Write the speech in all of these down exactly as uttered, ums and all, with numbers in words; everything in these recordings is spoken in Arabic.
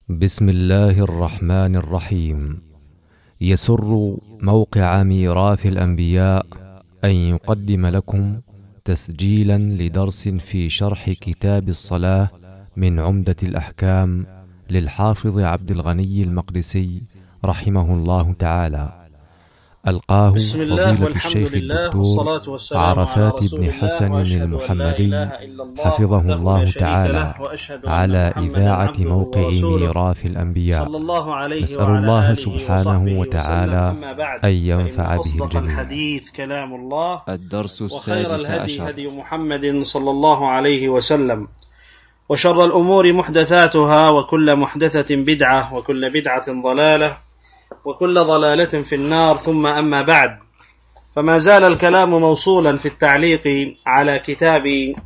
بسم الله الرحمن الرحيم. يسر موقع ميراث الأنبياء أن يقدم لكم تسجيلا لدرس في شرح كتاب الصلاة من عمدة الأحكام للحافظ عبد الغني المقدسي رحمه الله تعالى. ألقاه فضيلة الشيخ الدكتور عرفات بن حسن المحمدي حفظه الله تعالى على إذاعة موقع ميراث الأنبياء. نسأل الله سبحانه وتعالى أن ينفع به الجميع. الحديث كلام الله، الدرس وخير السادس الهدي عشر. هدي محمد صلى الله عليه وسلم، وشر الأمور محدثاتها، وكل محدثة بدعة، وكل بدعة ضلالة، وكل ضلالة في النار. ثم أما بعد، فما زال الكلام موصولا في التعليق على كتاب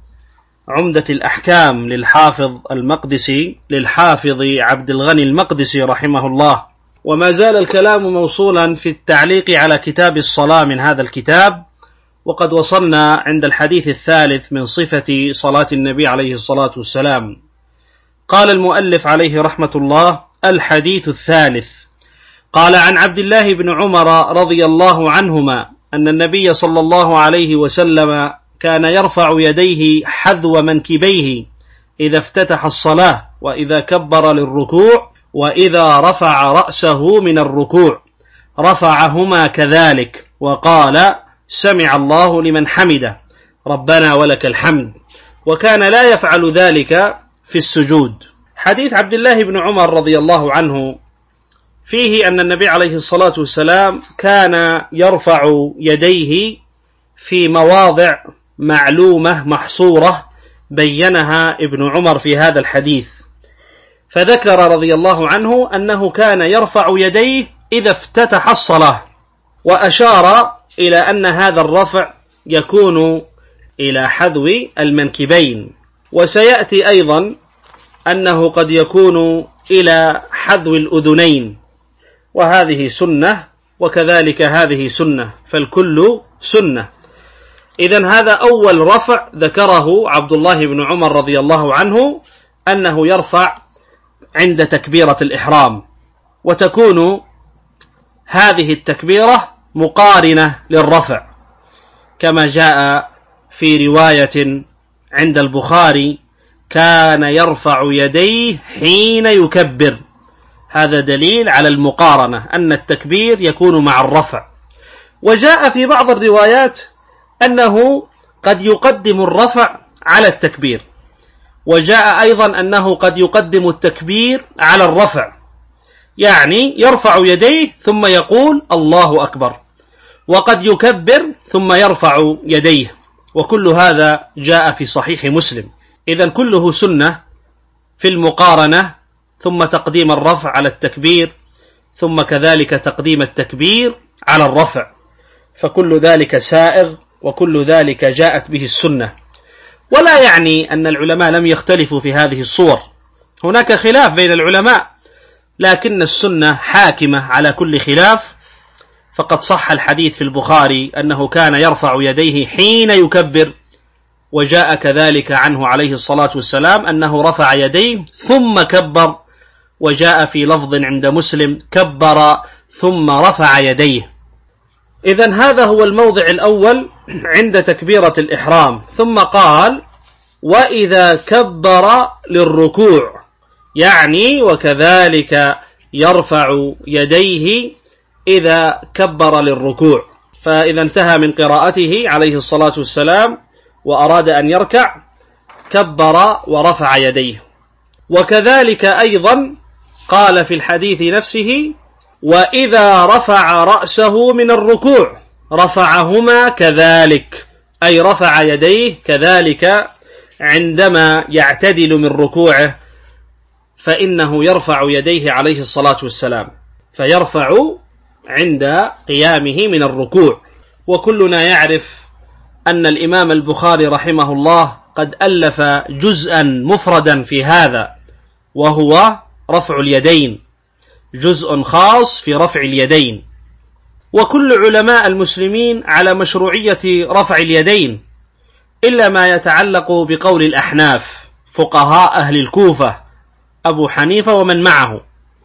عمدة الأحكام للحافظ المقدسي للحافظ عبد الغني المقدسي رحمه الله، وما زال الكلام موصولا في التعليق على كتاب الصلاة من هذا الكتاب، وقد وصلنا عند الحديث الثالث من صفة صلاة النبي عليه الصلاة والسلام. قال المؤلف عليه رحمة الله: الحديث الثالث. قال: عن عبد الله بن عمر رضي الله عنهما أن النبي صلى الله عليه وسلم كان يرفع يديه حذو منكبيه إذا افتتح الصلاة، وإذا كبر للركوع، وإذا رفع رأسه من الركوع رفعهما كذلك، وقال: سمع الله لمن حمده، ربنا ولك الحمد. وكان لا يفعل ذلك في السجود. حديث عبد الله بن عمر رضي الله عنه فيه أن النبي عليه الصلاة والسلام كان يرفع يديه في مواضع معلومة محصورة بينها ابن عمر في هذا الحديث، فذكر رضي الله عنه أنه كان يرفع يديه إذا افتتح الصلاة، وأشار إلى أن هذا الرفع يكون إلى حذو المنكبين، وسيأتي أيضا أنه قد يكون إلى حذو الأذنين، وهذه سنة، وكذلك هذه سنة، فالكل سنة. إذن هذا أول رفع ذكره عبد الله بن عمر رضي الله عنه، أنه يرفع عند تكبيرة الإحرام، وتكون هذه التكبيرة مقارنة للرفع، كما جاء في رواية عند البخاري: كان يرفع يديه حين يكبر. هذا دليل على المقارنة، أن التكبير يكون مع الرفع. وجاء في بعض الروايات أنه قد يقدم الرفع على التكبير، وجاء أيضا أنه قد يقدم التكبير على الرفع، يعني يرفع يديه ثم يقول الله أكبر، وقد يكبر ثم يرفع يديه، وكل هذا جاء في صحيح مسلم. إذن كله سنة في المقارنة، ثم تقديم الرفع على التكبير، ثم كذلك تقديم التكبير على الرفع، فكل ذلك سائغ، وكل ذلك جاءت به السنة. ولا يعني أن العلماء لم يختلفوا في هذه الصور، هناك خلاف بين العلماء، لكن السنة حاكمة على كل خلاف. فقد صح الحديث في البخاري أنه كان يرفع يديه حين يكبر، وجاء كذلك عنه عليه الصلاة والسلام أنه رفع يديه ثم كبر، وجاء في لفظ عند مسلم: كبر ثم رفع يديه. إذن هذا هو الموضع الأول عند تكبيرة الإحرام. ثم قال: وإذا كبر للركوع، يعني وكذلك يرفع يديه إذا كبر للركوع. فإذا انتهى من قراءته عليه الصلاة والسلام وأراد أن يركع، كبر ورفع يديه. وكذلك أيضا قال في الحديث نفسه: وإذا رفع رأسه من الركوع رفعهما كذلك، أي رفع يديه كذلك عندما يعتدل من ركوعه، فإنه يرفع يديه عليه الصلاة والسلام، فيرفع عند قيامه من الركوع. وكلنا يعرف أن الإمام البخاري رحمه الله قد ألف جزءا مفردا في هذا، وهو رفع اليدين، جزء خاص في رفع اليدين. وكل علماء المسلمين على مشروعية رفع اليدين، إلا ما يتعلق بقول الأحناف فقهاء أهل الكوفة، أبو حنيفة ومن معه،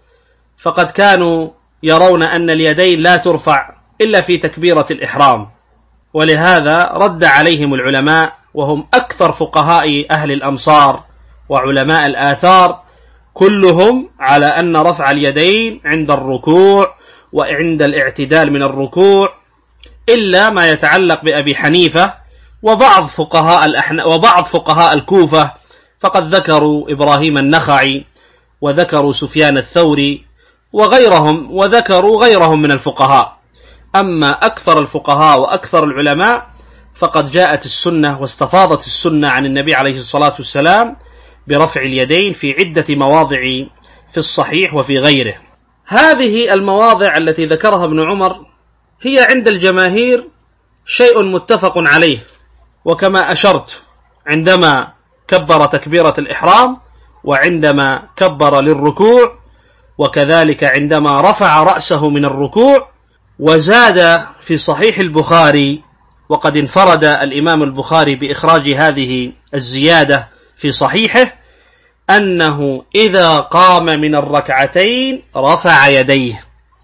فقد كانوا يرون أن اليدين لا ترفع إلا في تكبيرة الإحرام، ولهذا رد عليهم العلماء وهم أكثر فقهاء أهل الأمصار وعلماء الآثار كلهم على أن رفع اليدين عند الركوع وعند الاعتدال من الركوع، إلا ما يتعلق بأبي حنيفة وبعض فقهاء الأحنا وبعض فقهاء الكوفة، فقد ذكروا إبراهيم النخعي وذكروا سفيان الثوري وغيرهم وذكروا غيرهم من الفقهاء. أما أكثر الفقهاء وأكثر العلماء فقد جاءت السنة واستفاضت السنة عن النبي عليه الصلاة والسلام برفع اليدين في عدة مواضع في الصحيح وفي غيره. هذه المواضع التي ذكرها ابن عمر هي عند الجماهير شيء متفق عليه، وكما أشرت عندما كبر تكبيرة الإحرام وعندما كبر للركوع، وكذلك عندما رفع رأسه من الركوع. وزاد في صحيح البخاري، وقد انفرد الإمام البخاري بإخراج هذه الزيادة في صحيحه، أنه إذا قام من الركعتين رفع يديه،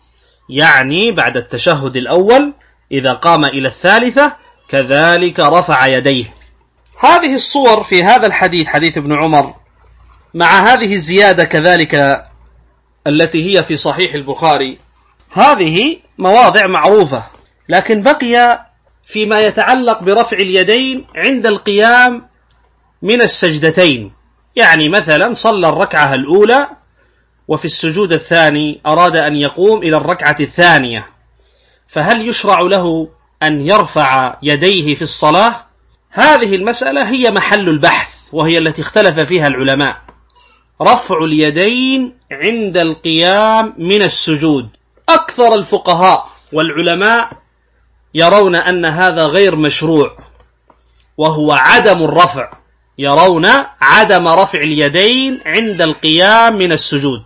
يعني بعد التشهد الأول إذا قام إلى الثالثة كذلك رفع يديه. هذه الصور في هذا الحديث، حديث ابن عمر، مع هذه الزيادة كذلك التي هي في صحيح البخاري، هذه مواضع معروفة، لكن بقي فيما يتعلق برفع اليدين عند القيام من السجدتين. يعني مثلا صلى الركعة الأولى وفي السجود الثاني أراد أن يقوم إلى الركعة الثانية، فهل يشرع له أن يرفع يديه في الصلاة؟ هذه المسألة هي محل البحث، وهي التي اختلف فيها العلماء. رفع اليدين عند القيام من السجود، أكثر الفقهاء والعلماء يرون أن هذا غير مشروع، وهو عدم الرفع، يرون عدم رفع اليدين عند القيام من السجود.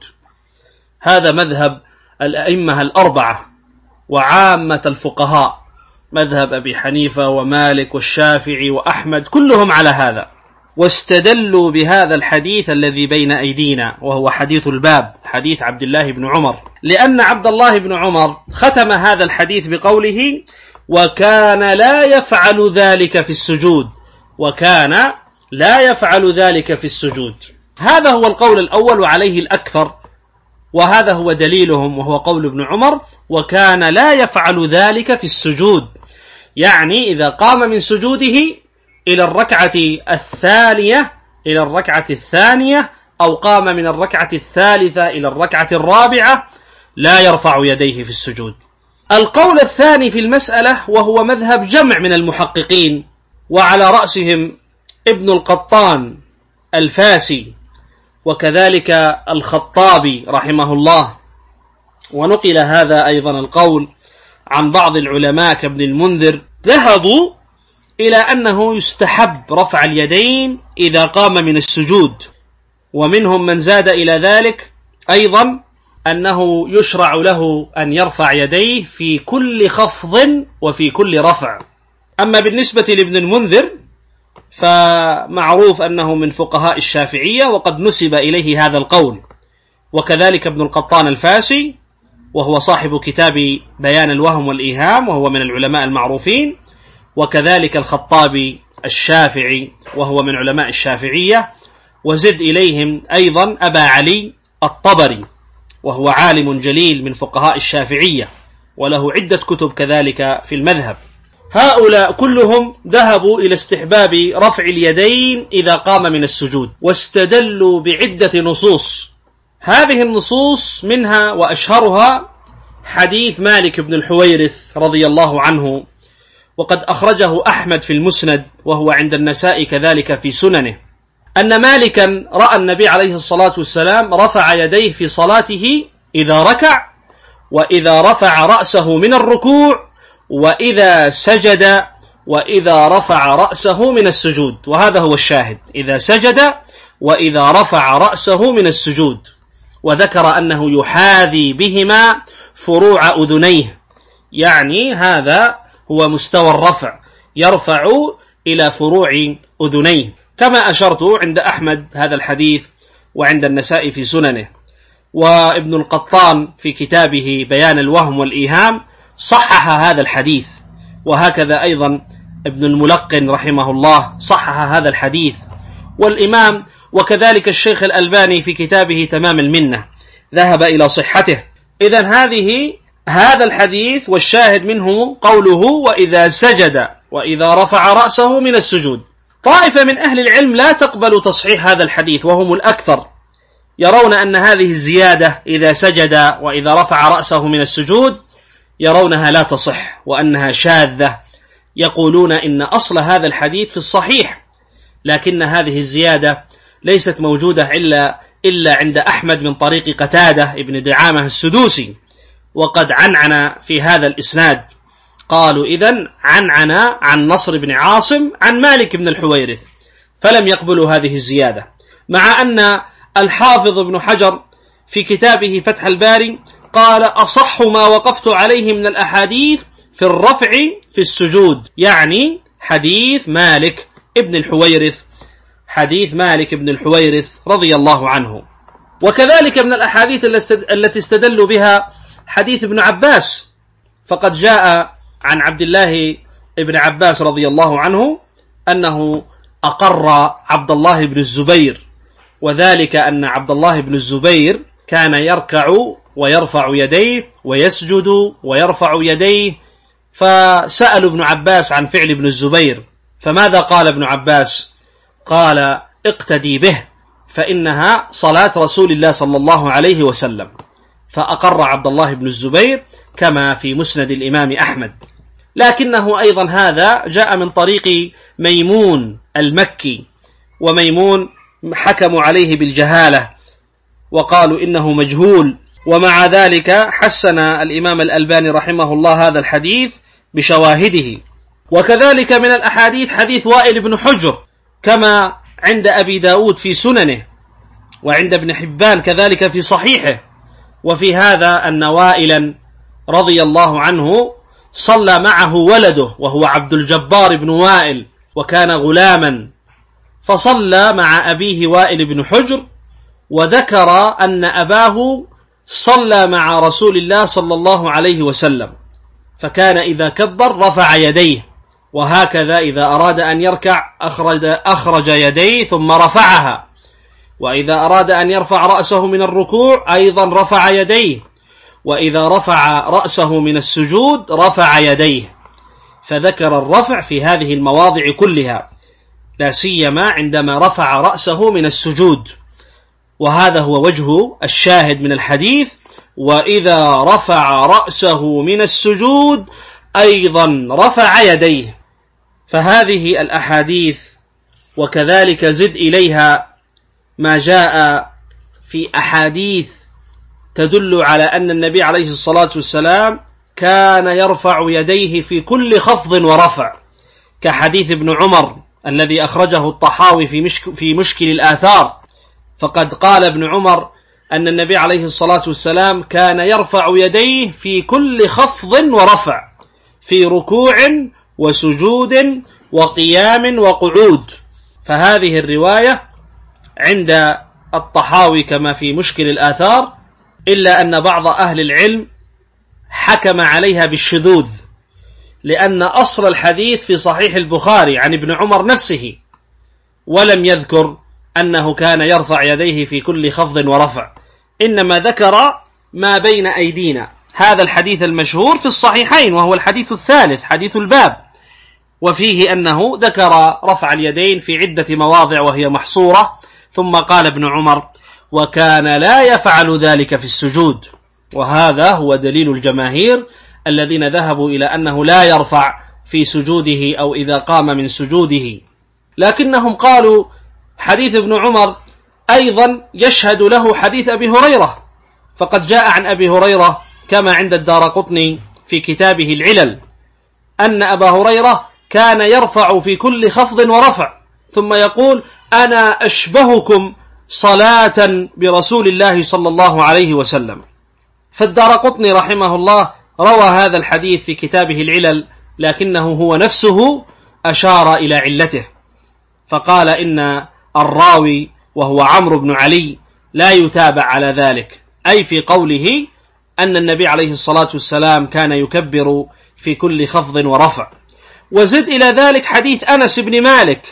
هذا مذهب الأئمة الأربعة وعامة الفقهاء، مذهب أبي حنيفة ومالك والشافعي وأحمد، كلهم على هذا، واستدلوا بهذا الحديث الذي بين أيدينا، وهو حديث الباب، حديث عبد الله بن عمر، لأن عبد الله بن عمر ختم هذا الحديث بقوله: وكان لا يفعل ذلك في السجود، وكان لا يفعل ذلك في السجود. هذا هو القول الأول وعليه الأكثر، وهذا هو دليلهم، وهو قول ابن عمر: وكان لا يفعل ذلك في السجود، يعني إذا قام من سجوده إلى الركعة الثانية إلى الركعة الثانية أو قام من الركعة الثالثة إلى الركعة الرابعة لا يرفع يديه في السجود. القول الثاني في المسألة وهو مذهب جمع من المحققين، وعلى رأسهم ابن القطان الفاسي وكذلك الخطابي رحمه الله، ونقل هذا أيضا القول عن بعض العلماء كابن المنذر، ذهبوا إلى أنه يستحب رفع اليدين إذا قام من السجود، ومنهم من زاد إلى ذلك أيضا أنه يشرع له أن يرفع يديه في كل خفض وفي كل رفع. أما بالنسبة لابن المنذر فمعروف أنه من فقهاء الشافعية، وقد نسب إليه هذا القول، وكذلك ابن القطان الفاسي وهو صاحب كتاب بيان الوهم والإيهام وهو من العلماء المعروفين، وكذلك الخطابي الشافعي وهو من علماء الشافعية، وزد إليهم أيضا أبا علي الطبري وهو عالم جليل من فقهاء الشافعية وله عدة كتب كذلك في المذهب. هؤلاء كلهم ذهبوا إلى استحباب رفع اليدين إذا قام من السجود، واستدلوا بعدة نصوص. هذه النصوص منها وأشهرها حديث مالك بن الحويرث رضي الله عنه، وقد أخرجه أحمد في المسند وهو عند النساء كذلك في سننه، أن مالكا رأى النبي عليه الصلاة والسلام رفع يديه في صلاته إذا ركع، وإذا رفع رأسه من الركوع، وإذا سجد، وإذا رفع رأسه من السجود. وهذا هو الشاهد، إذا سجد وإذا رفع رأسه من السجود. وذكر أنه يحاذي بهما فروع أذنيه، يعني هذا هو مستوى الرفع، يرفع إلى فروع أذنيه، كما أشرت عند أحمد هذا الحديث وعند النسائي في سننه، وابن القطان في كتابه بيان الوهم والإيهام صحح هذا الحديث، وهكذا أيضا ابن الملقن رحمه الله صحح هذا الحديث، والإمام وكذلك الشيخ الألباني في كتابه تمام المنة ذهب إلى صحته. إذن هذه هذا الحديث والشاهد منه قوله وإذا سجد وإذا رفع رأسه من السجود. طائفة من أهل العلم لا تقبل تصحيح هذا الحديث وهم الأكثر، يرون أن هذه الزيادة إذا سجد وإذا رفع رأسه من السجود يرونها لا تصح وأنها شاذة، يقولون إن أصل هذا الحديث في الصحيح، لكن هذه الزيادة ليست موجودة إلا, إلا عند أحمد من طريق قتادة ابن دعامة السدوسي، وقد عنعن في هذا الإسناد. قالوا إذن عنعن عن نصر بن عاصم عن مالك بن الحويرث، فلم يقبلوا هذه الزيادة، مع أن الحافظ ابن حجر في كتابه فتح الباري قال أصح ما وقفت عليه من الأحاديث في الرفع في السجود، يعني حديث مالك ابن الحويرث، حديث مالك ابن الحويرث رضي الله عنه. وكذلك من الأحاديث التي استدلوا بها حديث ابن عباس، فقد جاء عن عبد الله ابن عباس رضي الله عنه أنه أقر عبد الله بن الزبير، وذلك أن عبد الله بن الزبير كان يركع ويرفع يديه ويسجد ويرفع يديه، فسأل ابن عباس عن فعل ابن الزبير، فماذا قال ابن عباس؟ قال اقتدي به فإنها صلاة رسول الله صلى الله عليه وسلم، فأقر عبد الله بن الزبير كما في مسند الإمام أحمد. لكنه أيضا هذا جاء من طريق ميمون المكي، وميمون حكموا عليه بالجهالة وقالوا إنه مجهول، ومع ذلك حسن الإمام الألباني رحمه الله هذا الحديث بشواهده. وكذلك من الأحاديث حديث وائل بن حجر كما عند أبي داود في سننه، وعند ابن حبان كذلك في صحيحه، وفي هذا أن وائلا رضي الله عنه صلى معه ولده وهو عبد الجبار بن وائل، وكان غلاما، فصلى مع أبيه وائل بن حجر، وذكر أن أباه صلى مع رسول الله صلى الله عليه وسلم، فكان إذا كبر رفع يديه، وهكذا إذا أراد أن يركع أخرج, أخرج يديه ثم رفعها، وإذا أراد أن يرفع رأسه من الركوع أيضا رفع يديه، وإذا رفع رأسه من السجود رفع يديه، فذكر الرفع في هذه المواضع كلها، لا سيما عندما رفع رأسه من السجود. وهذا هو وجه الشاهد من الحديث، وإذا رفع رأسه من السجود أيضا رفع يديه. فهذه الأحاديث وكذلك زد إليها ما جاء في أحاديث تدل على أن النبي عليه الصلاة والسلام كان يرفع يديه في كل خفض ورفع، كحديث ابن عمر الذي أخرجه الطحاوي في, مشك في مشكل الآثار، فقد قال ابن عمر أن النبي عليه الصلاة والسلام كان يرفع يديه في كل خفض ورفع، في ركوع وسجود وقيام وقعود. فهذه الرواية عند الطحاوي كما في مشكل الآثار، إلا أن بعض أهل العلم حكم عليها بالشذوذ، لأن أصل الحديث في صحيح البخاري عن ابن عمر نفسه، ولم يذكر أنه كان يرفع يديه في كل خفض ورفع، إنما ذكر ما بين أيدينا، هذا الحديث المشهور في الصحيحين وهو الحديث الثالث حديث الباب، وفيه أنه ذكر رفع اليدين في عدة مواضع وهي محصورة، ثم قال ابن عمر وكان لا يفعل ذلك في السجود. وهذا هو دليل الجماهير الذين ذهبوا إلى أنه لا يرفع في سجوده أو إذا قام من سجوده، لكنهم قالوا حديث ابن عمر أيضا يشهد له حديث أبي هريرة، فقد جاء عن أبي هريرة كما عند الدارقطني في كتابه العلل أن أبا هريرة كان يرفع في كل خفض ورفع، ثم يقول أنا أشبهكم صلاة برسول الله صلى الله عليه وسلم. فالدارقطني رحمه الله روى هذا الحديث في كتابه العلل، لكنه هو نفسه أشار إلى علته، فقال إن الراوي وهو عمرو بن علي لا يتابع على ذلك، أي في قوله أن النبي عليه الصلاة والسلام كان يكبر في كل خفض ورفع. وزد إلى ذلك حديث أنس بن مالك،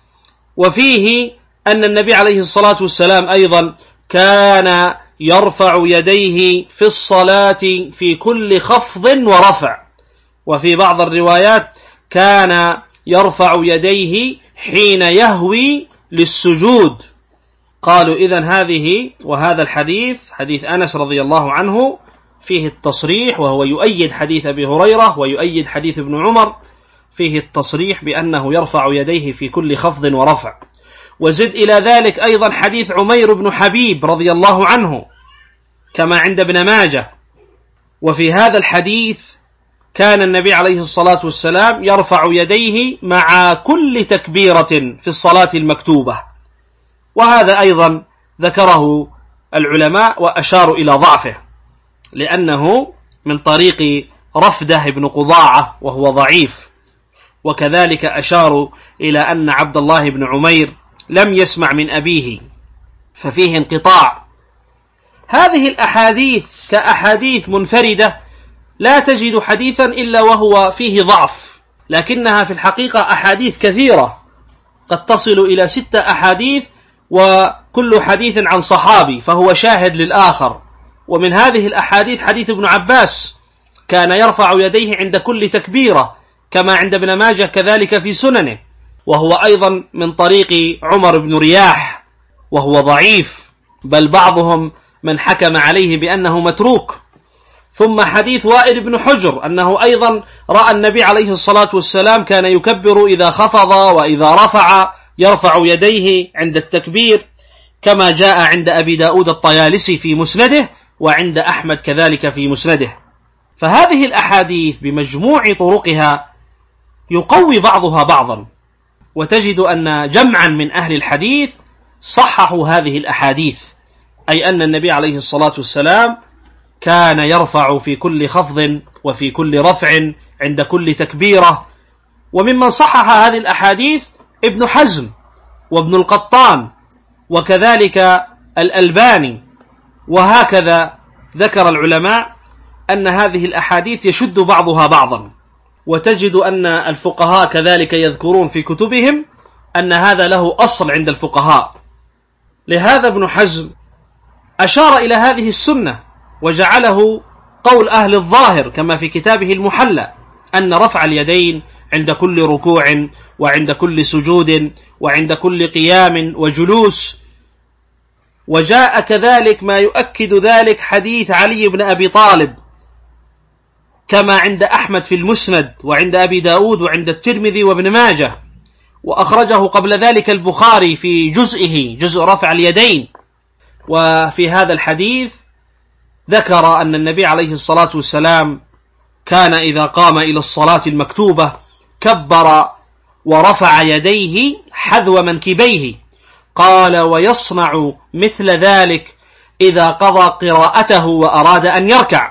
وفيه أن النبي عليه الصلاة والسلام أيضا كان يرفع يديه في الصلاة في كل خفض ورفع، وفي بعض الروايات كان يرفع يديه حين يهوي للسجود. قالوا إذن هذه وهذا الحديث حديث أنس رضي الله عنه فيه التصريح، وهو يؤيد حديث أبي هريرة ويؤيد حديث ابن عمر، فيه التصريح بأنه يرفع يديه في كل خفض ورفع. وزد إلى ذلك أيضا حديث عمير بن حبيب رضي الله عنه كما عند ابن ماجه، وفي هذا الحديث كان النبي عليه الصلاة والسلام يرفع يديه مع كل تكبيرة في الصلاة المكتوبة، وهذا أيضا ذكره العلماء وأشاروا إلى ضعفه، لأنه من طريق رفده بن قضاعة وهو ضعيف، وكذلك أشاروا إلى أن عبد الله بن عمير لم يسمع من أبيه ففيه انقطاع. هذه الأحاديث كأحاديث منفردة لا تجد حديثا إلا وهو فيه ضعف، لكنها في الحقيقة أحاديث كثيرة قد تصل إلى ستة أحاديث، وكل حديث عن صحابي فهو شاهد للآخر. ومن هذه الأحاديث حديث ابن عباس كان يرفع يديه عند كل تكبيرة كما عند ابن ماجه كذلك في سننه، وهو أيضا من طريق عمر بن رياح وهو ضعيف، بل بعضهم من حكم عليه بأنه متروك. ثم حديث وائل بن حجر أنه أيضا رأى النبي عليه الصلاة والسلام كان يكبر إذا خفض وإذا رفع، يرفع يديه عند التكبير، كما جاء عند أبي داود الطيالسي في مسنده وعند أحمد كذلك في مسنده. فهذه الأحاديث بمجموع طرقها يقوي بعضها بعضا، وتجد أن جمعا من أهل الحديث صححوا هذه الأحاديث، أي أن النبي عليه الصلاة والسلام كان يرفع في كل خفض وفي كل رفع عند كل تكبيرة. وممن صحح هذه الأحاديث ابن حزم وابن القطان وكذلك الألباني، وهكذا ذكر العلماء أن هذه الأحاديث يشد بعضها بعضا. وتجد أن الفقهاء كذلك يذكرون في كتبهم أن هذا له أصل عند الفقهاء. لهذا ابن حزم أشار إلى هذه السنة وجعله قول أهل الظاهر كما في كتابه المحلى، أن رفع اليدين عند كل ركوع وعند كل سجود وعند كل قيام وجلوس. وجاء كذلك ما يؤكد ذلك حديث علي بن أبي طالب كما عند أحمد في المسند وعند أبي داود وعند الترمذي وابن ماجه، وأخرجه قبل ذلك البخاري في جزئه جزء رفع اليدين. وفي هذا الحديث ذكر أن النبي عليه الصلاة والسلام كان إذا قام إلى الصلاة المكتوبة كبر ورفع يديه حذو منكبيه، قال ويصنع مثل ذلك إذا قضى قراءته وأراد أن يركع،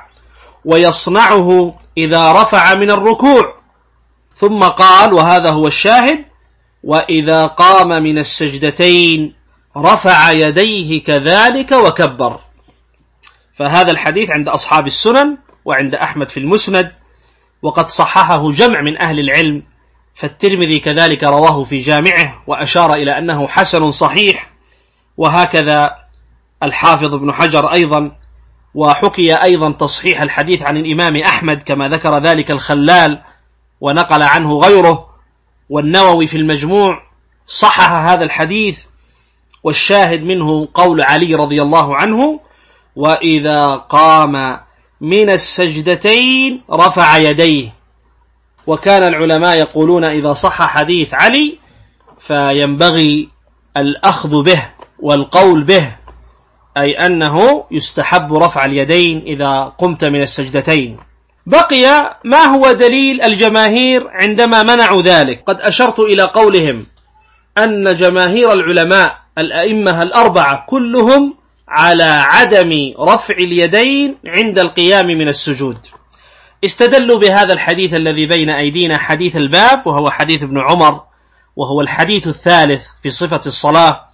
ويصنعه إذا رفع من الركوع. ثم قال وهذا هو الشاهد: وإذا قام من السجدتين رفع يديه كذلك وكبر. فهذا الحديث عند أصحاب السنن وعند أحمد في المسند، وقد صححه جمع من أهل العلم، فالترمذي كذلك رواه في جامعه وأشار إلى أنه حسن صحيح، وهكذا الحافظ ابن حجر أيضا. وحكي أيضا تصحيح الحديث عن الإمام أحمد كما ذكر ذلك الخلال ونقل عنه غيره، والنووي في المجموع صحح هذا الحديث. والشاهد منه قول علي رضي الله عنه: وإذا قام من السجدتين رفع يديه. وكان العلماء يقولون إذا صح حديث علي فينبغي الأخذ به والقول به، أي أنه يستحب رفع اليدين إذا قمت من السجدتين. بقي ما هو دليل الجماهير عندما منعوا ذلك. قد أشرت إلى قولهم أن جماهير العلماء الأئمة الأربعة كلهم على عدم رفع اليدين عند القيام من السجود. استدلوا بهذا الحديث الذي بين أيدينا، حديث الباب، وهو حديث ابن عمر، وهو الحديث الثالث في صفة الصلاة،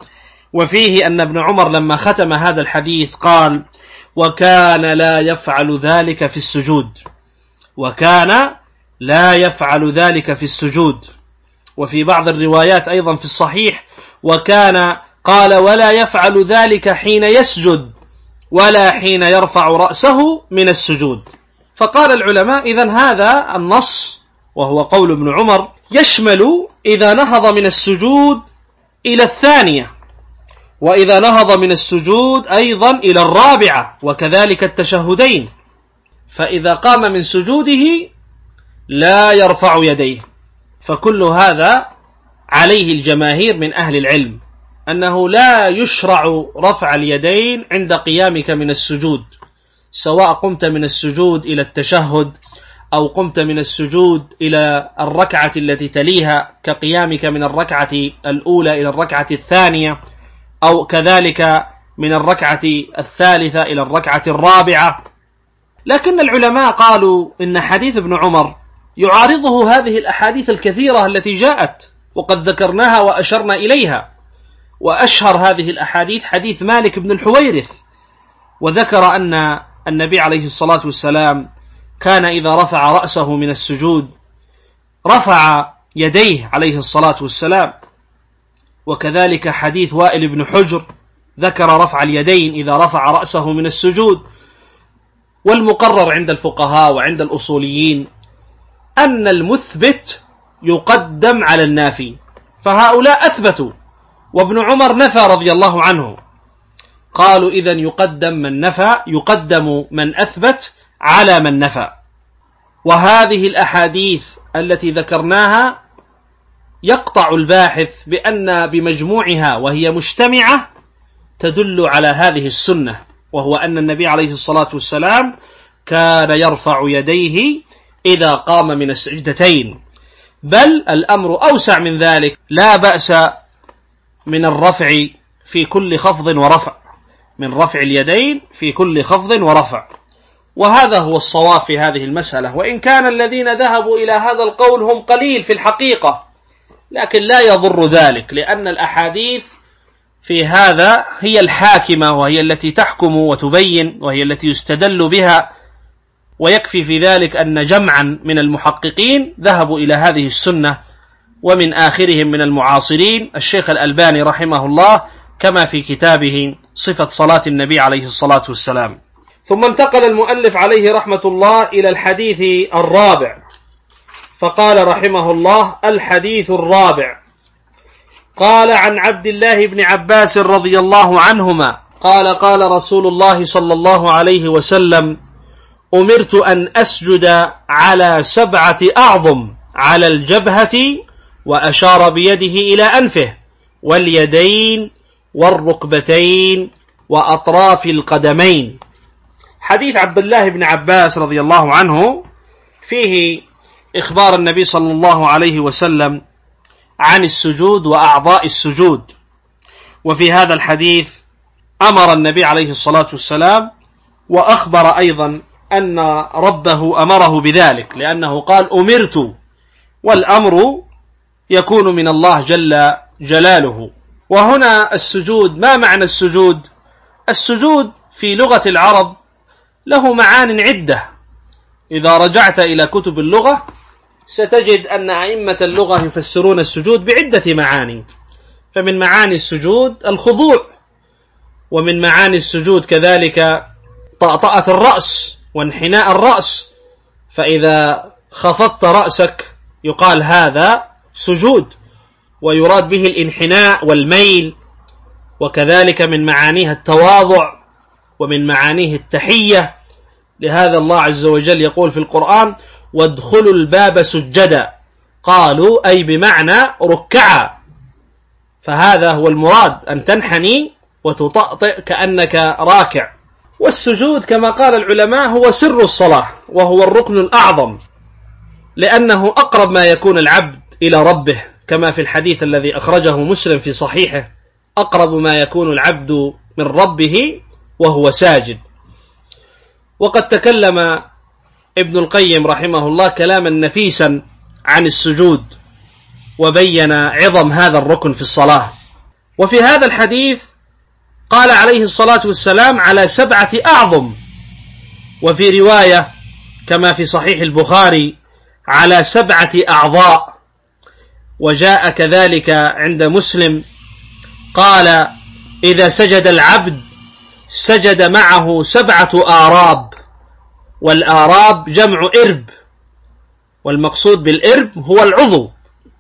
وفيه أن ابن عمر لما ختم هذا الحديث قال: وكان لا يفعل ذلك في السجود، وكان لا يفعل ذلك في السجود. وفي بعض الروايات أيضا في الصحيح: وكان قال ولا يفعل ذلك حين يسجد ولا حين يرفع رأسه من السجود. فقال العلماء: إذن هذا النص وهو قول ابن عمر يشمل إذا نهض من السجود إلى الثانية، وإذا نهض من السجود أيضا إلى الرابعة، وكذلك التشهدين. فإذا قام من سجوده لا يرفع يديه. فكل هذا عليه الجماهير من أهل العلم، أنه لا يشرع رفع اليدين عند قيامك من السجود، سواء قمت من السجود إلى التشهد أو قمت من السجود إلى الركعة التي تليها كقيامك من الركعة الأولى إلى الركعة الثانية، أو كذلك من الركعة الثالثة إلى الركعة الرابعة. لكن العلماء قالوا إن حديث ابن عمر يعارضه هذه الأحاديث الكثيرة التي جاءت وقد ذكرناها وأشرنا إليها. وأشهر هذه الأحاديث حديث مالك بن الحويرث، وذكر أن النبي عليه الصلاة والسلام كان إذا رفع رأسه من السجود رفع يديه عليه الصلاة والسلام. وكذلك حديث وائل بن حجر ذكر رفع اليدين إذا رفع رأسه من السجود. والمقرر عند الفقهاء وعند الأصوليين أن المثبت يقدم على النافي، فهؤلاء أثبتوا وابن عمر نفى رضي الله عنه، قالوا إذن يقدم من نفى، يقدم من أثبت على من نفى. وهذه الأحاديث التي ذكرناها يقطع الباحث بأن بمجموعها وهي مجتمعة تدل على هذه السنة، وهو أن النبي عليه الصلاة والسلام كان يرفع يديه إذا قام من السجدتين، بل الأمر أوسع من ذلك، لا بأس من الرفع في كل خفض ورفع، من رفع اليدين في كل خفض ورفع. وهذا هو الصواب في هذه المسألة، وإن كان الذين ذهبوا إلى هذا القول هم قليل في الحقيقة، لكن لا يضر ذلك، لأن الأحاديث في هذا هي الحاكمة، وهي التي تحكم وتبين، وهي التي يستدل بها. ويكفي في ذلك أن جمعا من المحققين ذهبوا إلى هذه السنة، ومن آخرهم من المعاصرين الشيخ الألباني رحمه الله، كما في كتابه صفة صلاة النبي عليه الصلاة والسلام. ثم انتقل المؤلف عليه رحمة الله إلى الحديث الرابع، فقال رحمه الله: الحديث الرابع. قال: عن عبد الله بن عباس رضي الله عنهما قال: قال رسول الله صلى الله عليه وسلم: أمرت أن أسجد على سبعة أعظم، على الجبهة، وأشار بيده إلى أنفه، واليدين، والركبتين، وأطراف القدمين. حديث عبد الله بن عباس رضي الله عنه فيه إخبار النبي صلى الله عليه وسلم عن السجود وأعضاء السجود. وفي هذا الحديث أمر النبي عليه الصلاة والسلام، وأخبر أيضا أن ربه أمره بذلك، لأنه قال: أمرت، والأمر يكون من الله جل جلاله. وهنا السجود، ما معنى السجود؟ السجود في لغة العرب له معان عدة. إذا رجعت إلى كتب اللغة ستجد أن أئمة اللغة يفسرون السجود بعدة معاني. فمن معاني السجود الخضوع، ومن معاني السجود كذلك طأطأة الرأس وانحناء الرأس، فإذا خفضت رأسك يقال هذا سجود، ويراد به الانحناء والميل. وكذلك من معانيها التواضع، ومن معانيه التحية. لهذا الله عز وجل يقول في القرآن: وادخلوا الباب سجدا، قالوا أي بمعنى ركعا. فهذا هو المراد، أن تنحني وتطأطئ كأنك راكع. والسجود كما قال العلماء هو سر الصلاة، وهو الركن الأعظم، لأنه أقرب ما يكون العبد إلى ربه، كما في الحديث الذي أخرجه مسلم في صحيحه: أقرب ما يكون العبد من ربه وهو ساجد. وقد تكلم ابن القيم رحمه الله كلاما نفيسا عن السجود، وبين عظم هذا الركن في الصلاة، وفي هذا الحديث قال عليه الصلاة والسلام على سبعة أعظم، وفي رواية كما في صحيح البخاري على سبعة أعضاء، وجاء كذلك عند مسلم قال إذا سجد العبد سجد معه سبعة آراب، والآراب جمع إرب، والمقصود بالإرب هو العضو،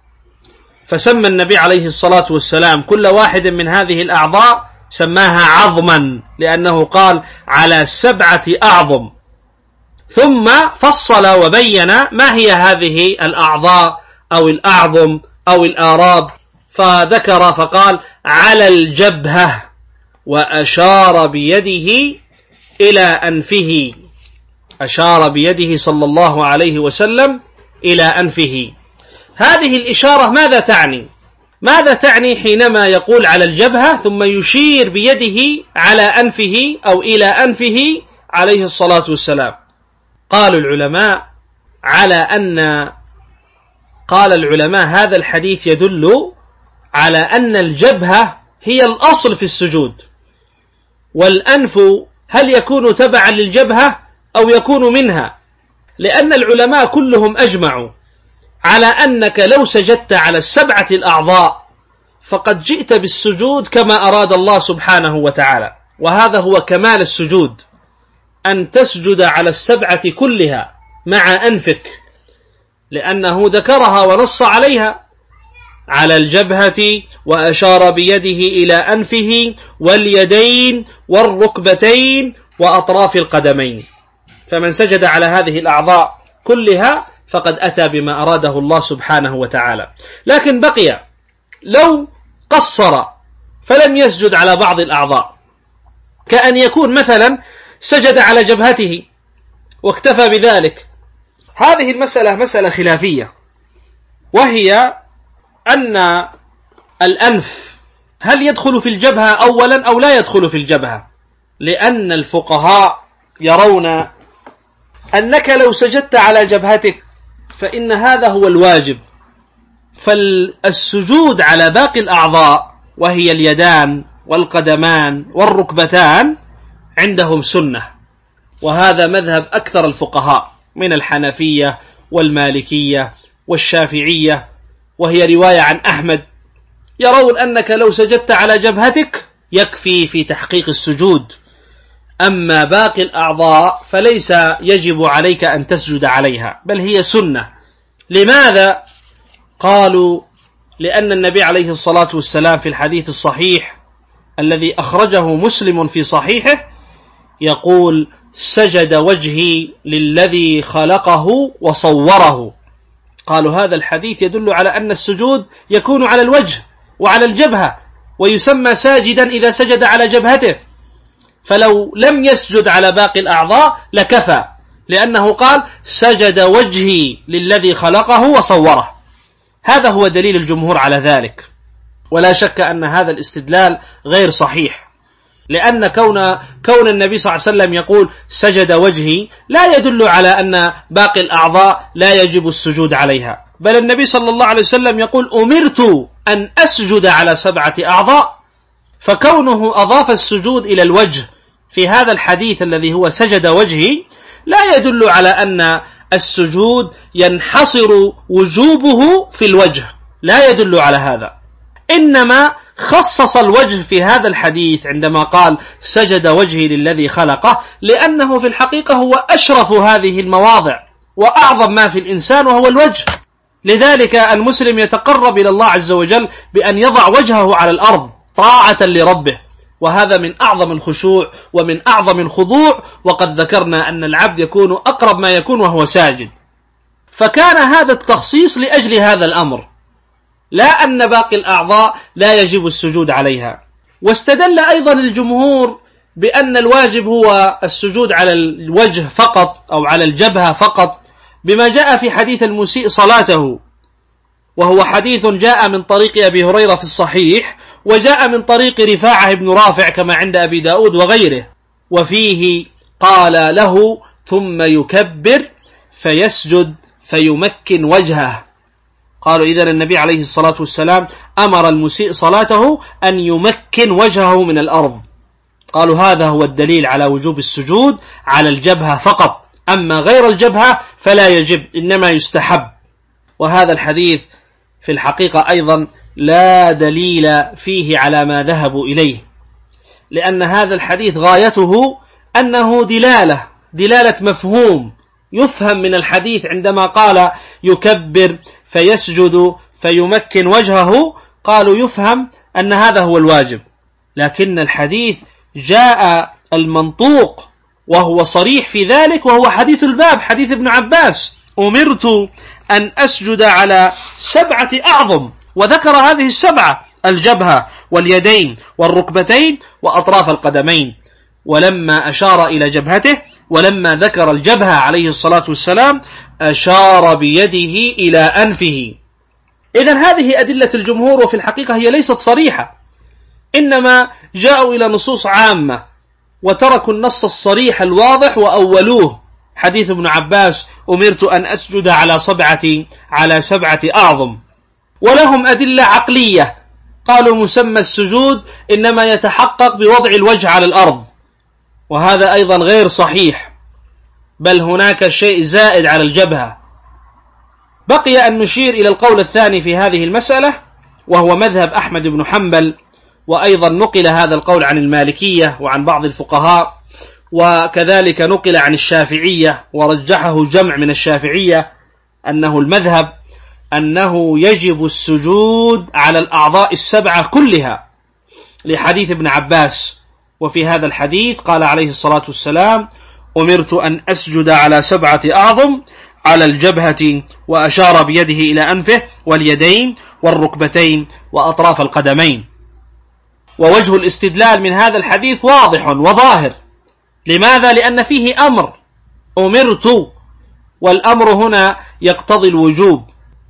فسمى النبي عليه الصلاة والسلام كل واحد من هذه الأعضاء سماها عظما، لأنه قال على سبعة أعظم، ثم فصل وبين ما هي هذه الأعضاء أو الأعظم أو الآراب، فذكر فقال على الجبهة، وأشار بيده إلى أنفه، أشار بيده صلى الله عليه وسلم إلى أنفه. هذه الإشارة ماذا تعني؟ ماذا تعني حينما يقول على الجبهة ثم يشير بيده على أنفه أو إلى أنفه عليه الصلاة والسلام؟ قالوا العلماء على أن قال العلماء هذا الحديث يدل على أن الجبهة هي الأصل في السجود، والأنف هل يكون تبعا للجبهة أو يكون منها؟ لأن العلماء كلهم أجمعوا على أنك لو سجدت على السبعة الأعضاء فقد جئت بالسجود كما أراد الله سبحانه وتعالى، وهذا هو كمال السجود، أن تسجد على السبعة كلها مع أنفك، لأنه ذكرها ونص عليها على الجبهة، وأشار بيده إلى أنفه واليدين والركبتين وأطراف القدمين، فمن سجد على هذه الأعضاء كلها فقد أتى بما أراده الله سبحانه وتعالى. لكن بقي لو قصر فلم يسجد على بعض الأعضاء، كأن يكون مثلا سجد على جبهته واكتفى بذلك، هذه المسألة مسألة خلافية، وهي أن الأنف هل يدخل في الجبهة أولا أو لا يدخل في الجبهة، لأن الفقهاء يرون أنك لو سجدت على جبهتك فإن هذا هو الواجب، فالسجود على باقي الأعضاء وهي اليدان والقدمان والركبتان عندهم سنة، وهذا مذهب أكثر الفقهاء من الحنفية والمالكية والشافعية، وهي رواية عن أحمد، يرون أنك لو سجدت على جبهتك يكفي في تحقيق السجود، أما باقي الأعضاء فليس يجب عليك أن تسجد عليها، بل هي سنة. لماذا؟ قالوا لأن النبي عليه الصلاة والسلام في الحديث الصحيح الذي أخرجه مسلم في صحيحه يقول سجد وجهي للذي خلقه وصوره. قالوا هذا الحديث يدل على أن السجود يكون على الوجه وعلى الجبهة، ويسمى ساجدا إذا سجد على جبهته، فلو لم يسجد على باقي الأعضاء لكفى، لأنه قال سجد وجهي للذي خلقه وصوره. هذا هو دليل الجمهور على ذلك، ولا شك أن هذا الاستدلال غير صحيح، لأن كون كون النبي صلى الله عليه وسلم يقول سجد وجهي لا يدل على أن باقي الأعضاء لا يجب السجود عليها، بل النبي صلى الله عليه وسلم يقول أمرت أن أسجد على سبعة أعضاء، فكونه أضاف السجود إلى الوجه في هذا الحديث الذي هو سجد وجهي لا يدل على أن السجود ينحصر وجوبه في الوجه، لا يدل على هذا، إنما خصص الوجه في هذا الحديث عندما قال سجد وجهي للذي خلقه، لأنه في الحقيقة هو أشرف هذه المواضع وأعظم ما في الإنسان وهو الوجه، لذلك المسلم يتقرب إلى الله عز وجل بأن يضع وجهه على الأرض طاعة لربه، وهذا من أعظم الخشوع ومن أعظم الخضوع، وقد ذكرنا أن العبد يكون أقرب ما يكون وهو ساجد، فكان هذا التخصيص لأجل هذا الأمر، لا أن باقي الأعضاء لا يجب السجود عليها. واستدل أيضا الجمهور بأن الواجب هو السجود على الوجه فقط أو على الجبهة فقط، بما جاء في حديث المسيء صلاته، وهو حديث جاء من طريق أبي هريرة في الصحيح، وجاء من طريق رفاعة بن رافع كما عند أبي داود وغيره، وفيه قال له ثم يكبر فيسجد فيمكن وجهه، قالوا إذن النبي عليه الصلاة والسلام أمر المسيء صلاته أن يمكن وجهه من الأرض. قالوا هذا هو الدليل على وجوب السجود على الجبهة فقط، أما غير الجبهة فلا يجب، إنما يستحب. وهذا الحديث في الحقيقة أيضا لا دليل فيه على ما ذهبوا إليه، لأن هذا الحديث غايته أنه دلالة دلالة مفهوم يفهم من الحديث، عندما قال يكبر فيسجد فيمكن وجهه، قالوا يفهم أن هذا هو الواجب، لكن الحديث جاء المنطوق وهو صريح في ذلك، وهو حديث الباب، حديث ابن عباس: أمرت أن أسجد على سبعة أعظم، وذكر هذه السبعة: الجبهة واليدين والركبتين وأطراف القدمين. ولما أشار إلى جبهته، ولما ذكر الجبهة عليه الصلاة والسلام، أشار بيده إلى أنفه. إذن هذه أدلة الجمهور، وفي الحقيقة هي ليست صريحة، إنما جاءوا إلى نصوص عامة وتركوا النص الصريح الواضح وأولوه، حديث ابن عباس: أمرت أن أسجد على سبعة على سبعة أعظم. ولهم أدلة عقلية، قالوا مسمى السجود إنما يتحقق بوضع الوجه على الأرض، وهذا أيضا غير صحيح، بل هناك شيء زائد على الجبهة. بقي أن نشير إلى القول الثاني في هذه المسألة، وهو مذهب أحمد بن حنبل، وأيضا نقل هذا القول عن المالكية وعن بعض الفقهاء، وكذلك نقل عن الشافعية ورجحه جمع من الشافعية، أنه المذهب أنه يجب السجود على الأعضاء السبعة كلها، لحديث ابن عباس. وفي هذا الحديث قال عليه الصلاة والسلام: أمرت أن أسجد على سبعة أعظم، على الجبهة، وأشار بيده إلى أنفه واليدين والركبتين وأطراف القدمين. ووجه الاستدلال من هذا الحديث واضح وظاهر. لماذا؟ لأن فيه أمر، أمرت، والأمر هنا يقتضي الوجوب،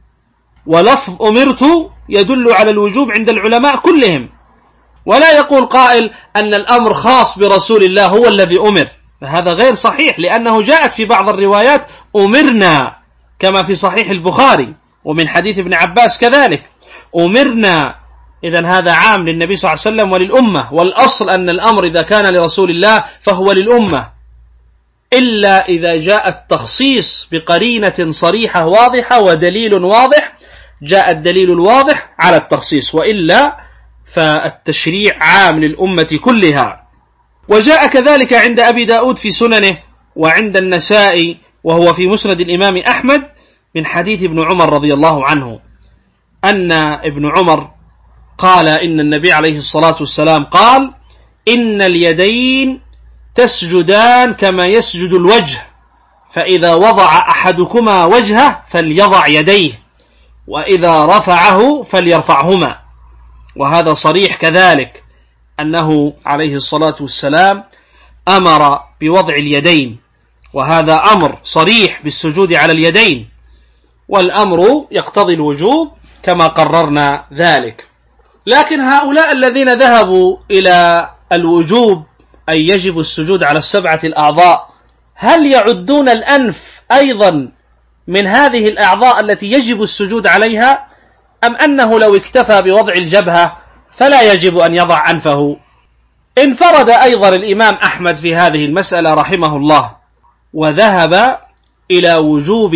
ولفظ أمرت يدل على الوجوب عند العلماء كلهم، ولا يقول قائل أن الأمر خاص برسول الله هو الذي أمر، فهذا غير صحيح، لأنه جاءت في بعض الروايات أمرنا، كما في صحيح البخاري، ومن حديث ابن عباس كذلك أمرنا. إذن هذا عام للنبي صلى الله عليه وسلم وللأمة، والأصل أن الأمر إذا كان لرسول الله فهو للأمة، إلا إذا جاء التخصيص بقرينة صريحة واضحة ودليل واضح، جاء الدليل الواضح على التخصيص، وإلا فالتشريع عام للأمة كلها. وجاء كذلك عند أبي داود في سننه، وعند النسائي، وهو في مسند الإمام أحمد، من حديث ابن عمر رضي الله عنه، أن ابن عمر قال إن النبي عليه الصلاة والسلام قال: إن اليدين تسجدان كما يسجد الوجه، فإذا وضع أحدكما وجهه فليضع يديه، وإذا رفعه فليرفعهما. وهذا صريح كذلك، أنه عليه الصلاة والسلام أمر بوضع اليدين، وهذا أمر صريح بالسجود على اليدين، والأمر يقتضي الوجوب كما قررنا ذلك. لكن هؤلاء الذين ذهبوا إلى الوجوب، أي يجب السجود على السبعة الأعضاء، هل يعدون الأنف أيضا من هذه الأعضاء التي يجب السجود عليها، أم أنه لو اكتفى بوضع الجبهة فلا يجب أن يضع أنفه؟ انفرد أيضا الإمام أحمد في هذه المسألة رحمه الله، وذهب إلى وجوب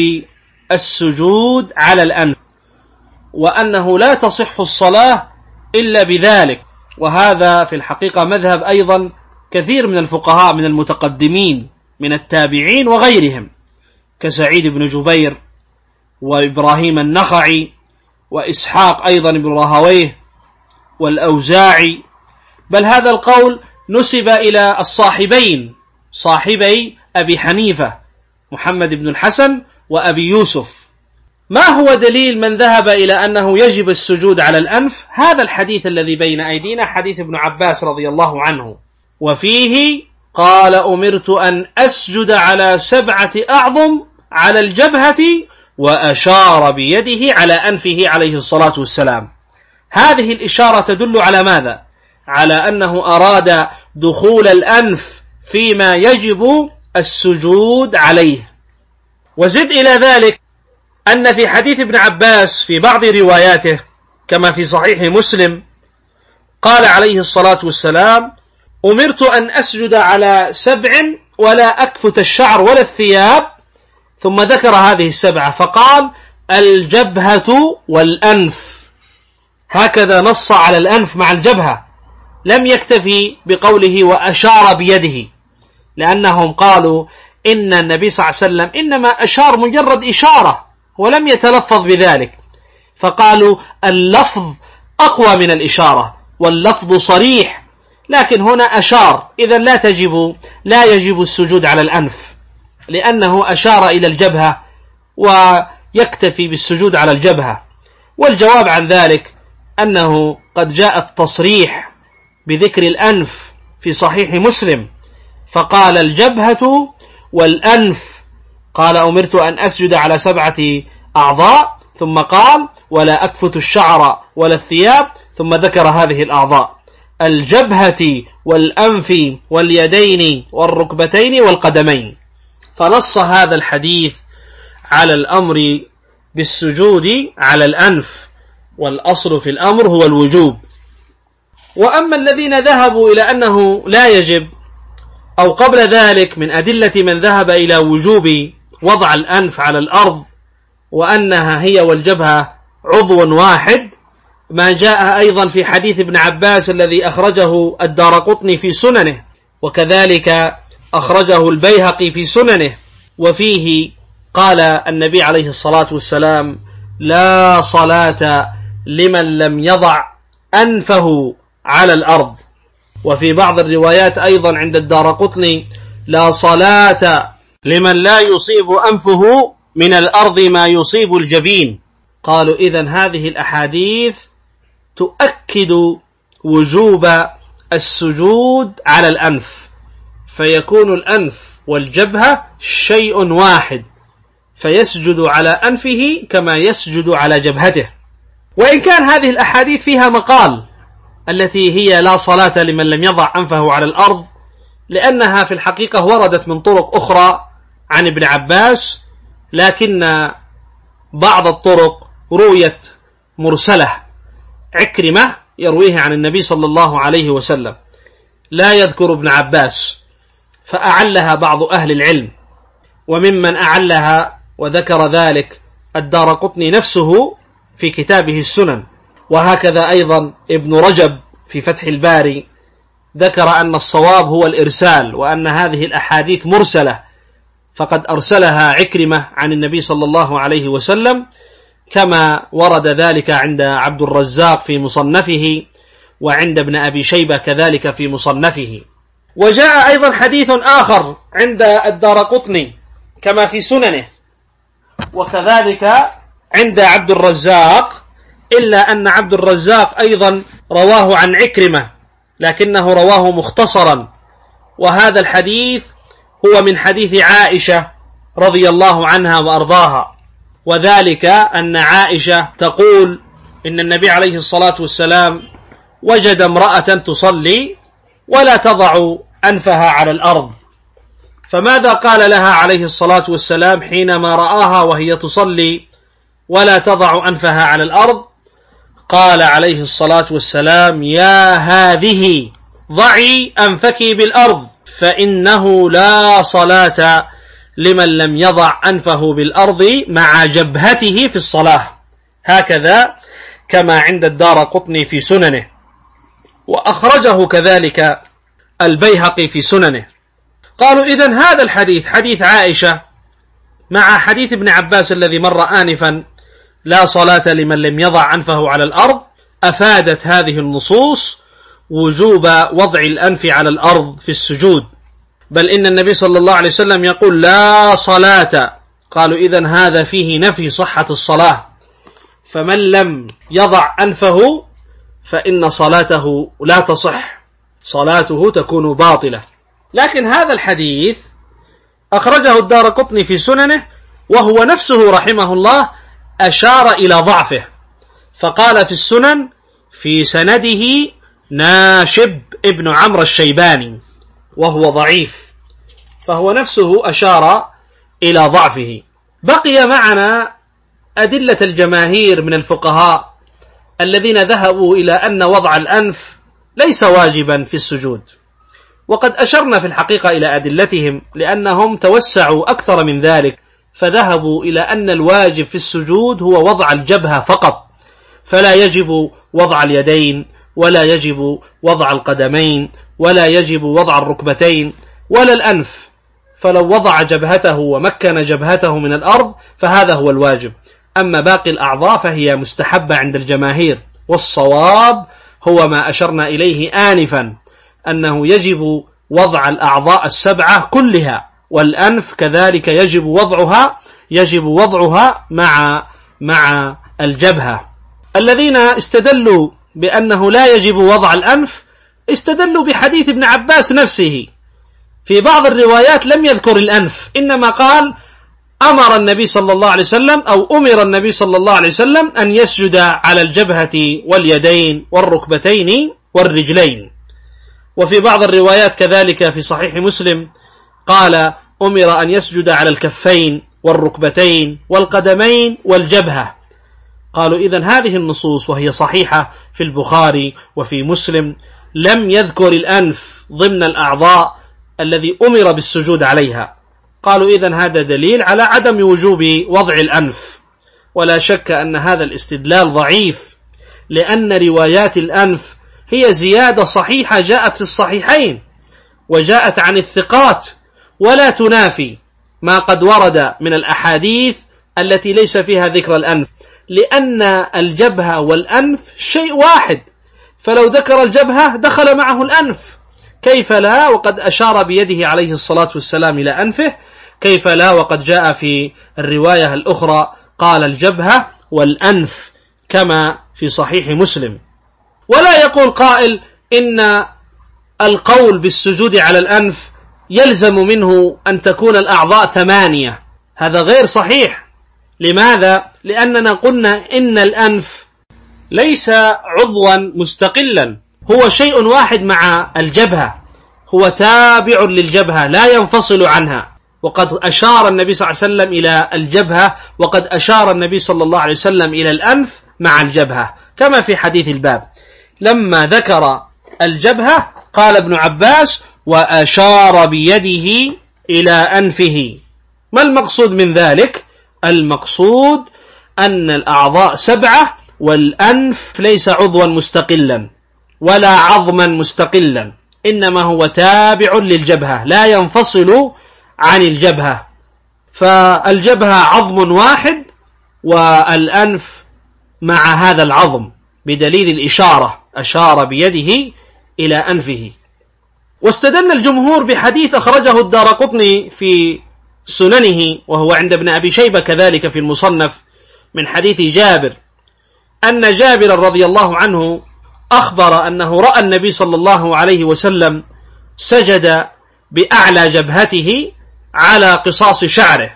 السجود على الأنف، وأنه لا تصح الصلاة إلا بذلك. وهذا في الحقيقة مذهب أيضا كثير من الفقهاء من المتقدمين من التابعين وغيرهم، كسعيد بن جبير وإبراهيم النخعي وإسحاق أيضا بن راهويه والأوزاعي، بل هذا القول نسب إلى الصاحبين، صاحبي أبي حنيفة، محمد بن الحسن وأبي يوسف. ما هو دليل من ذهب إلى أنه يجب السجود على الأنف؟ هذا الحديث الذي بين أيدينا، حديث ابن عباس رضي الله عنه، وفيه قال: أمرت أن أسجد على سبعة أعظم، على الجبهة، وأشار بيده على أنفه عليه الصلاة والسلام. هذه الإشارة تدل على ماذا؟ على أنه أراد دخول الأنف فيما يجب السجود عليه. وزد إلى ذلك أن في حديث ابن عباس في بعض رواياته كما في صحيح مسلم قال عليه الصلاة والسلام: أمرت أن أسجد على سبع ولا أكفت الشعر ولا الثياب، ثم ذكر هذه السبعة فقال: الجبهة والأنف. هكذا نص على الأنف مع الجبهة، لم يكتفي بقوله وأشار بيده، لأنهم قالوا إن النبي صلى الله عليه وسلم إنما أشار مجرد إشارة ولم يتلفظ بذلك، فقالوا اللفظ أقوى من الإشارة واللفظ صريح، لكن هنا أشار، إذن لا تجب لا يجب السجود على الأنف لأنه أشار إلى الجبهة ويكتفي بالسجود على الجبهة. والجواب عن ذلك أنه قد جاء التصريح بذكر الأنف في صحيح مسلم، فقال الجبهة والأنف، قال أمرت أن أسجد على سبعة أعضاء، ثم قال ولا أكفت الشعر ولا الثياب، ثم ذكر هذه الأعضاء: الجبهة والأنف واليدين والركبتين والقدمين. فنص هذا الحديث على الأمر بالسجود على الأنف، والأصل في الأمر هو الوجوب. وأما الذين ذهبوا إلى أنه لا يجب، أو قبل ذلك من أدلة من ذهب إلى وجوب وضع الأنف على الأرض وأنها هي والجبهة عضو واحد، ما جاء أيضا في حديث ابن عباس الذي أخرجه الدارقطني في سننه، وكذلك أخرجه البيهقي في سننه، وفيه قال النبي عليه الصلاة والسلام: لا صلاة لمن لم يضع أنفه على الأرض. وفي بعض الروايات أيضا عند الدارقطني: لا صلاة لمن لا يصيب أنفه من الأرض ما يصيب الجبين. قالوا إذن هذه الأحاديث تؤكد وجوب السجود على الأنف، فيكون الأنف والجبهة شيء واحد، فيسجد على أنفه كما يسجد على جبهته. وإن كان هذه الأحاديث فيها مقال التي هي لا صلاة لمن لم يضع أنفه على الأرض، لأنها في الحقيقة وردت من طرق أخرى عن ابن عباس، لكن بعض الطرق رويت مرسلة، عكرمة يرويه عن النبي صلى الله عليه وسلم، لا يذكر ابن عباس، فأعلها بعض أهل العلم، وممن أعلها وذكر ذلك الدارقطني نفسه في كتابه السنن، وهكذا أيضا ابن رجب في فتح الباري ذكر أن الصواب هو الإرسال، وأن هذه الأحاديث مرسلة، فقد أرسلها عكرمة عن النبي صلى الله عليه وسلم، كما ورد ذلك عند عبد الرزاق في مصنفه، وعند ابن أبي شيبة كذلك في مصنفه. وجاء أيضا حديث آخر عند الدارقطني كما في سننه، وكذلك عند عبد الرزاق، إلا أن عبد الرزاق أيضا رواه عن عكرمة لكنه رواه مختصرا، وهذا الحديث هو من حديث عائشة رضي الله عنها وأرضاها، وذلك أن عائشة تقول إن النبي عليه الصلاة والسلام وجد امرأة تصلي ولا تضع أنفها على الأرض، فماذا قال لها عليه الصلاة والسلام حينما رآها وهي تصلي ولا تضع أنفها على الأرض؟ قال عليه الصلاة والسلام: يا هذه ضعي أنفك بالأرض، فإنه لا صلاة لمن لم يضع أنفه بالأرض مع جبهته في الصلاة. هكذا كما عند الدارقطني في سننه، وأخرجه كذلك البيهقي في سننه. قالوا إذن هذا الحديث حديث عائشة مع حديث ابن عباس الذي مر آنفا لا صلاة لمن لم يضع أنفه على الأرض، أفادت هذه النصوص وجوب وضع الأنف على الأرض في السجود، بل إن النبي صلى الله عليه وسلم يقول لا صلاة. قالوا إذن هذا فيه نفي صحة الصلاة، فمن لم يضع أنفه فإن صلاته لا تصح، صلاته تكون باطلة. لكن هذا الحديث أخرجه الدارقطني في سننه، وهو نفسه رحمه الله أشار إلى ضعفه، فقال في السنن في سنده ناشب ابن عمرو الشيباني وهو ضعيف، فهو نفسه أشار إلى ضعفه. بقي معنا أدلة الجماهير من الفقهاء الذين ذهبوا إلى أن وضع الأنف ليس واجبا في السجود، وقد أشرنا في الحقيقة إلى أدلتهم لأنهم توسعوا أكثر من ذلك، فذهبوا إلى أن الواجب في السجود هو وضع الجبهة فقط، فلا يجب وضع اليدين ولا يجب وضع القدمين ولا يجب وضع الركبتين ولا الأنف، فلو وضع جبهته ومكن جبهته من الأرض فهذا هو الواجب، أما باقي الأعضاء فهي مستحبة عند الجماهير، والصواب هو ما أشرنا إليه آنفا أنه يجب وضع الأعضاء السبعة كلها، والأنف كذلك يجب وضعها يجب وضعها مع مع الجبهة. الذين استدلوا بأنه لا يجب وضع الأنف استدلوا بحديث ابن عباس نفسه، في بعض الروايات لم يذكر الأنف، إنما قال أمر النبي صلى الله عليه وسلم أو أمر النبي صلى الله عليه وسلم أن يسجد على الجبهة واليدين والركبتين والرجلين. وفي بعض الروايات كذلك في صحيح مسلم قال أمر أن يسجد على الكفين والركبتين والقدمين والجبهة. قالوا إذن هذه النصوص وهي صحيحة في البخاري وفي مسلم لم يذكر الأنف ضمن الأعضاء الذي أمر بالسجود عليها. قالوا إذن هذا دليل على عدم وجوب وضع الأنف، ولا شك أن هذا الاستدلال ضعيف، لأن روايات الأنف هي زيادة صحيحة جاءت في الصحيحين وجاءت عن الثقات، ولا تنافي ما قد ورد من الأحاديث التي ليس فيها ذكر الأنف، لأن الجبهة والأنف شيء واحد، فلو ذكر الجبهة دخل معه الأنف، كيف لا وقد أشار بيده عليه الصلاة والسلام إلى أنفه، كيف لا وقد جاء في الرواية الأخرى قال الجبهة والأنف كما في صحيح مسلم. ولا يقول قائل إن القول بالسجود على الأنف يلزم منه أن تكون الأعضاء ثمانية، هذا غير صحيح. لماذا؟ لأننا قلنا إن الأنف ليس عضوا مستقلا، هو شيء واحد مع الجبهة، هو تابع للجبهة لا ينفصل عنها، وقد أشار النبي صلى الله عليه وسلم إلى الجبهة، وقد أشار النبي صلى الله عليه وسلم إلى الأنف مع الجبهة كما في حديث الباب. لما ذكر الجبهة قال ابن عباس وأشار بيده إلى أنفه. ما المقصود من ذلك؟ المقصود أن الأعضاء سبعة والأنف ليس عضوا مستقلا ولا عظما مستقلا، إنما هو تابع للجبهة لا ينفصل عن الجبهة، فالجبهة عظم واحد والأنف مع هذا العظم بدليل الإشارة، أشار بيده إلى أنفه. واستدل الجمهور بحديث أخرجه الدارقطني في سننه وهو عند ابن أبي شيبة كذلك في المصنف من حديث جابر، أن جابر رضي الله عنه أخبر أنه رأى النبي صلى الله عليه وسلم سجد بأعلى جبهته على قصاص شعره،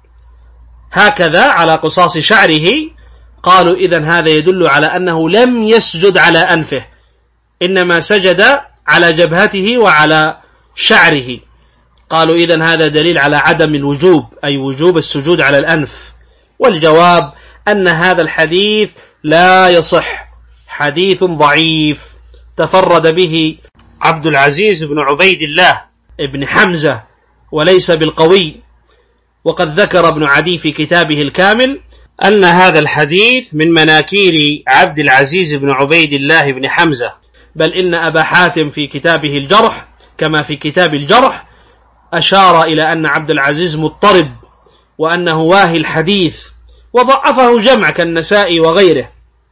هكذا على قصاص شعره. قالوا إذن هذا يدل على أنه لم يسجد على أنفه، إنما سجد على جبهته وعلى شعره. قالوا إذن هذا دليل على عدم الوجوب، أي وجوب السجود على الأنف. والجواب أن هذا الحديث لا يصح، حديث ضعيف تفرد به عبد العزيز بن عبيد الله ابن حمزة وليس بالقوي. وقد ذكر ابن عدي في كتابه الكامل أن هذا الحديث من مناكير عبد العزيز بن عبيد الله بن حمزة، بل إن أبا حاتم في كتابه الجرح كما في كتاب الجرح أشار إلى أن عبد العزيز مضطرب وأنه واهي الحديث، وضعفه جمع كالنسائي وغيره،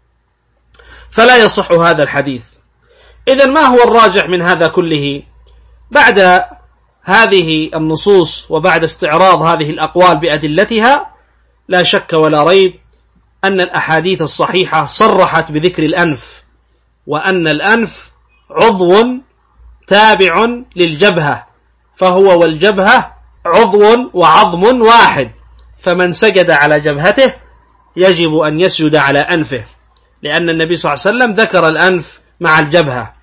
فلا يصح هذا الحديث. إذن ما هو الراجح من هذا كله؟ بعد هذه النصوص وبعد استعراض هذه الأقوال بأدلتها، لا شك ولا ريب أن الأحاديث الصحيحة صرحت بذكر الأنف، وأن الأنف عضو تابع للجبهة، فهو والجبهة عضو وعظم واحد، فمن سجد على جبهته يجب أن يسجد على أنفه، لأن النبي صلى الله عليه وسلم ذكر الأنف مع الجبهة.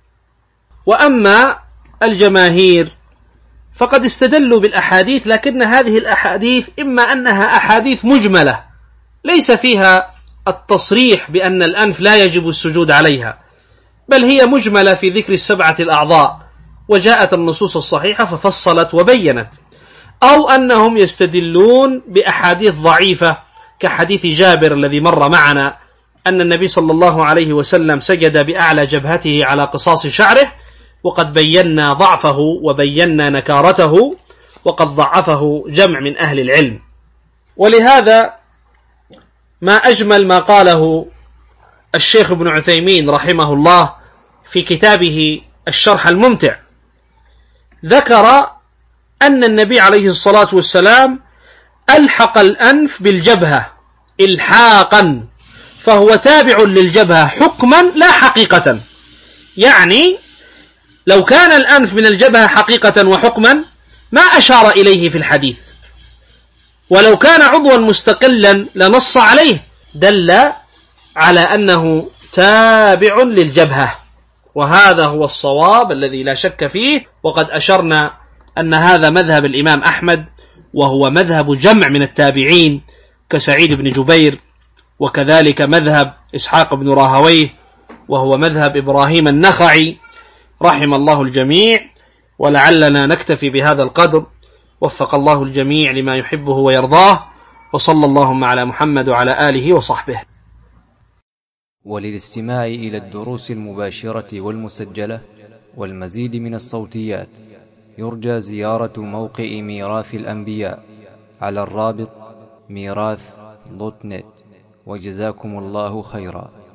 وأما الجماهير فقد استدلوا بالأحاديث، لكن هذه الأحاديث إما أنها أحاديث مجملة ليس فيها التصريح بأن الأنف لا يجب السجود عليها، بل هي مجملة في ذكر السبعة الأعضاء، وجاءت النصوص الصحيحة ففصلت وبينت، أو أنهم يستدلون بأحاديث ضعيفة كحديث جابر الذي مر معنا أن النبي صلى الله عليه وسلم سجد بأعلى جبهته على قصاص شعره، وقد بينا ضعفه وبينا نكارته، وقد ضعفه جمع من أهل العلم. ولهذا ما أجمل ما قاله الشيخ ابن عثيمين رحمه الله في كتابه الشرح الممتع، ذكر أن النبي عليه الصلاة والسلام ألحق الأنف بالجبهة إلحاقا، فهو تابع للجبهة حكما لا حقيقة. يعني لو كان الأنف من الجبهة حقيقة وحكما ما أشار إليه في الحديث، ولو كان عضوا مستقلا لنص عليه، دل على أنه تابع للجبهة، وهذا هو الصواب الذي لا شك فيه. وقد أشرنا أن هذا مذهب الإمام أحمد، وهو مذهب جمع من التابعين كسعيد بن جبير، وكذلك مذهب إسحاق بن راهويه، وهو مذهب إبراهيم النخعي رحم الله الجميع. ولعلنا نكتفي بهذا القدر، وفق الله الجميع لما يحبه ويرضاه، وصلى اللهم على محمد وعلى آله وصحبه. وللاستماع إلى الدروس المباشرة والمسجلة والمزيد من الصوتيات يرجى زيارة موقع ميراث الأنبياء على الرابط ميراث دوت نت. وجزاكم الله خيرا.